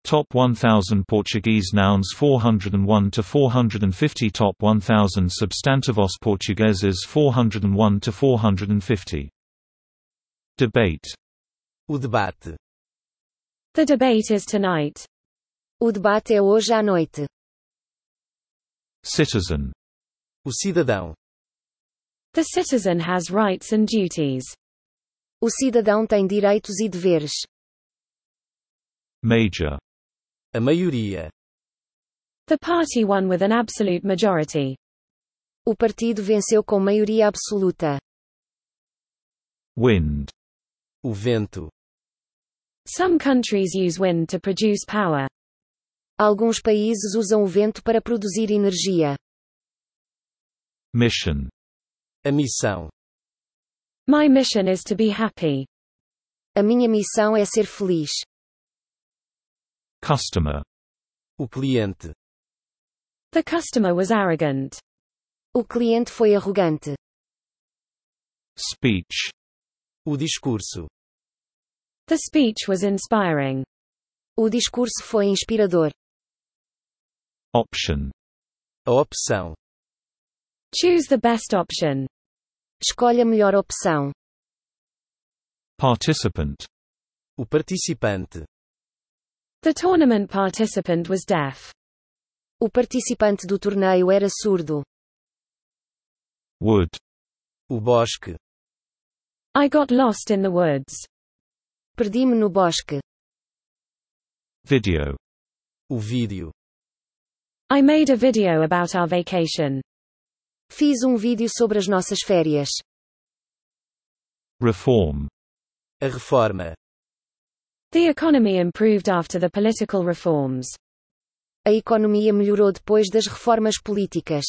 Top 1000 Portuguese nouns 401 to 450. Top 1000 substantivos portugueses 401 to 450. Debate. O debate. The debate is tonight. O debate é hoje à noite. Citizen. O cidadão. The citizen has rights and duties. O cidadão tem direitos e deveres. Major. A maioria. The party won with an absolute majority. O partido venceu com maioria absoluta. Wind. O vento. Some countries use wind to produce power. Alguns países usam o vento para produzir energia. Mission. A missão. My mission is to be happy. A minha missão é ser feliz. Customer. O cliente. The customer was arrogant. O cliente foi arrogante. Speech. O discurso. The speech was inspiring. O discurso foi inspirador. Option. A opção. Choose the best option. Escolha a melhor opção. Participant. O participante. The tournament participant was deaf. O participante do torneio era surdo. Wood. O bosque. I got lost in the woods. Perdi-me no bosque. Video. O vídeo. I made a video about our vacation. Fiz vídeo sobre as nossas férias. Reform. A reforma. The economy improved after the political reforms. A economia melhorou depois das reformas políticas.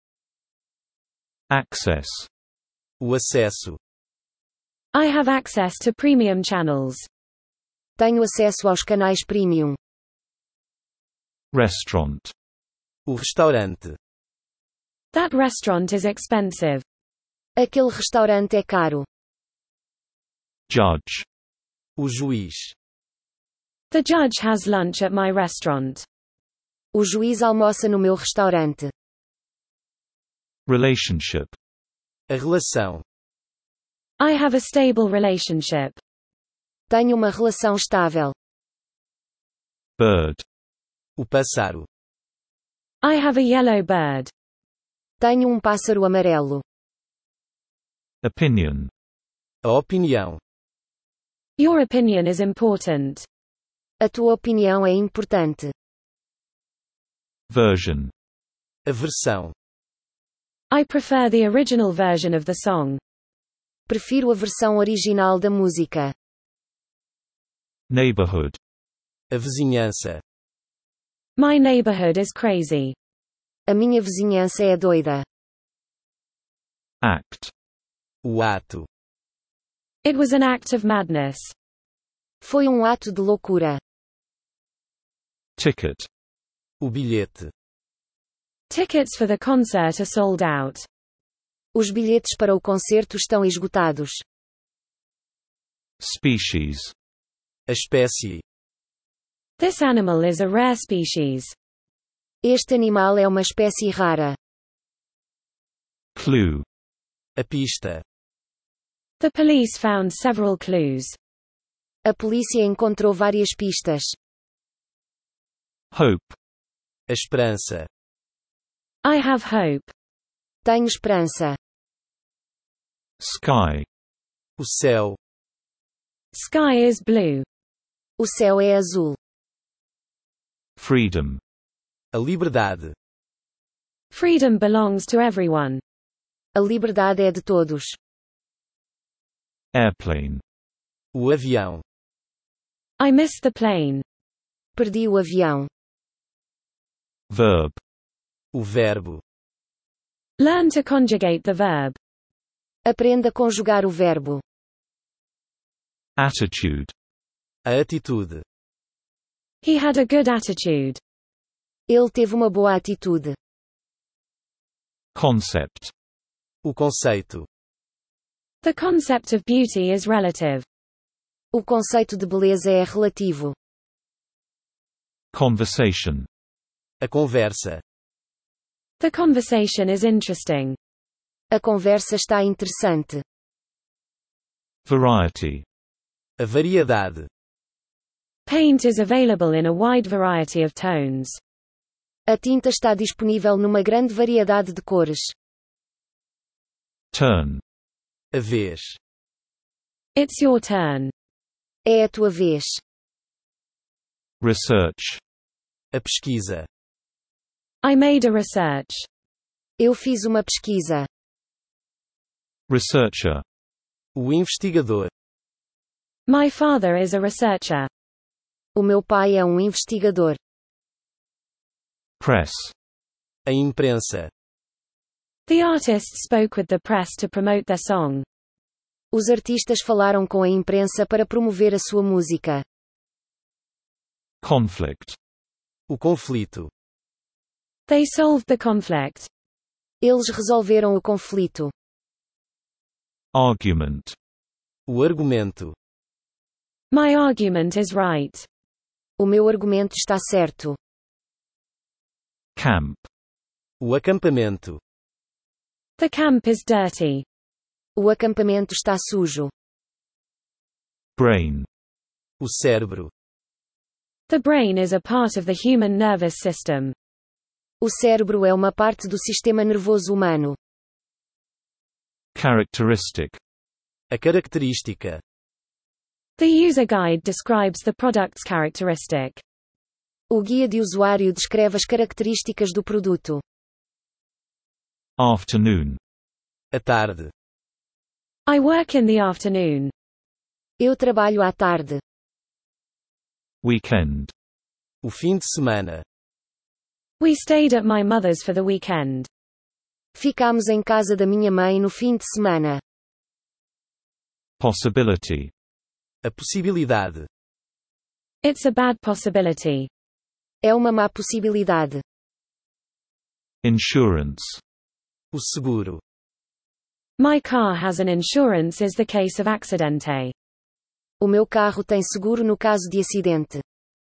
Access. O acesso. I have access to premium channels. Tenho acesso aos canais premium. Restaurant. O restaurante. That restaurant is expensive. Aquele restaurante é caro. Judge. O juiz. The judge has lunch at my restaurant. O juiz almoça no meu restaurante. Relationship. A relação. I have a stable relationship. Tenho uma relação estável. Bird. O pássaro. I have a yellow bird. Tenho pássaro amarelo. Opinion. A opinião. Your opinion is important. A tua opinião é importante. Version. A versão. I prefer the original version of the song. Prefiro a versão original da música. Neighborhood. A vizinhança. My neighborhood is crazy. A minha vizinhança é doida. Act. O ato. It was an act of madness. Foi ato de loucura. Ticket. O bilhete. Tickets for the concert are sold out. Os bilhetes para o concerto estão esgotados. Species. A espécie. This animal is a rare species. Este animal é uma espécie rara. Clue. A pista. The police found several clues. A polícia encontrou várias pistas. Hope. A esperança. I have hope. Tenho esperança. Sky. O céu. Sky is blue. O céu é azul. Freedom. A liberdade. Freedom belongs to everyone. A liberdade é de todos. Airplane. O avião. I missed the plane. Perdi o avião. Verb. O verbo. Learn to conjugate the verb. Aprenda a conjugar o verbo. Attitude. A atitude. He had a good attitude. Ele teve uma boa atitude. Concept. O conceito. The concept of beauty is relative. O conceito de beleza é relativo. Conversation. A conversa. The conversation is interesting. A conversa está interessante. Variety. A variedade. Paint is available in a wide variety of tones. A tinta está disponível numa grande variedade de cores. Turn. A vez. It's your turn. É a tua vez. Research. A pesquisa. I made a research. Eu fiz uma pesquisa. Researcher. O investigador. My father is a researcher. O meu pai é um investigador. Press. A imprensa. The artists spoke with the press to promote their song. Os artistas falaram com a imprensa para promover a sua música. Conflict. O conflito. They solved the conflict. Eles resolveram o conflito. Argument. O argumento. My argument is right. O meu argumento está certo. Camp. O acampamento. The camp is dirty. O acampamento está sujo. Brain. O cérebro. The brain is a part of the human nervous system. O cérebro é uma parte do sistema nervoso humano. Characteristic. A característica. The user guide describes the product's characteristic. O guia de usuário descreve as características do produto. Afternoon. A tarde. I work in the afternoon. Eu trabalho à tarde. Weekend. O fim de semana. We stayed at my mother's for the weekend. Ficámos em casa da minha mãe no fim de semana. Possibility. A possibilidade. It's a bad possibility. É uma má possibilidade. Insurance. O seguro. My car has an insurance is the case of accidente. O meu carro tem seguro no caso de acidente.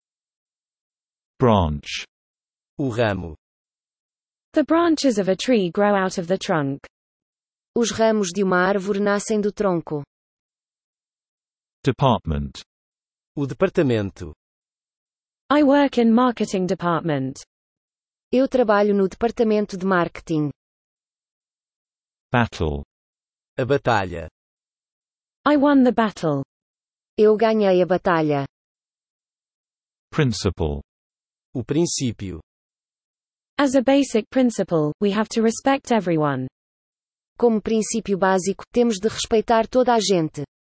Branch. O ramo. The branches of a tree grow out of the trunk. Os ramos de uma árvore nascem do tronco. Department. O departamento. I work in marketing department. Eu trabalho no departamento de marketing. Battle. A batalha. I won the battle. Eu ganhei a batalha. Principle. O princípio. As a basic principle, we have to respect everyone. Como princípio básico, temos de respeitar toda a gente.